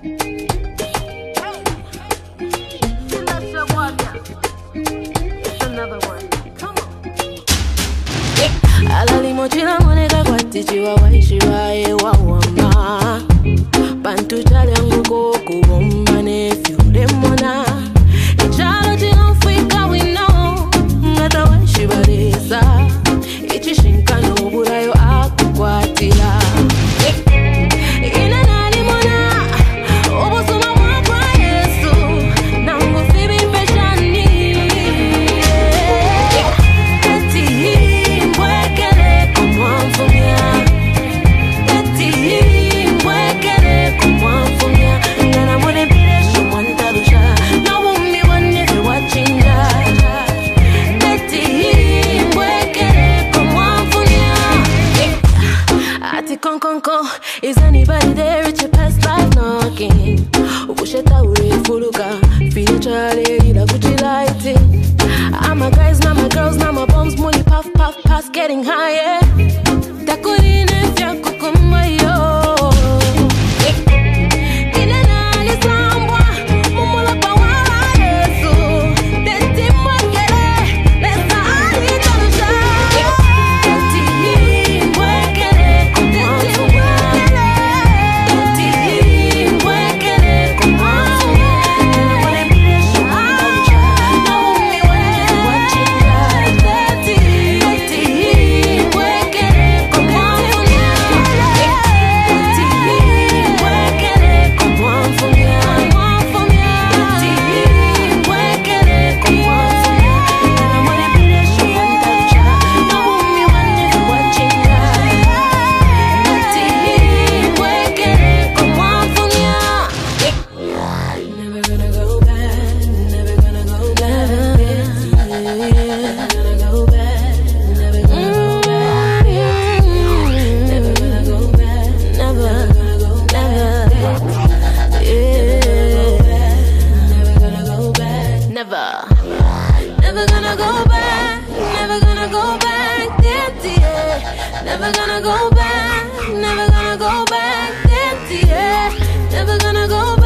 Alimochila moneka kwa tichiwa waishiwa ewa wama Bantu chale anguko kubomba nefyu lemona Ichalo chilofika we know Ngata waishiwa reza Ichishinkano burayo akukwatila Inana limona Obosuma wakwa Yesu Nangu fibi peshani Is anybody there? It's your past life knocking. Ubusheta urefuluka Feel Charlie, la Gucci lighting. I'm a guys, not my girls, not my bombs. Money puff, puff, pass, getting higher. Takurine fya kukuma yo. Never gonna go back, never gonna go back, yeah. Never gonna go back, never gonna go back, yeah. Never gonna go back.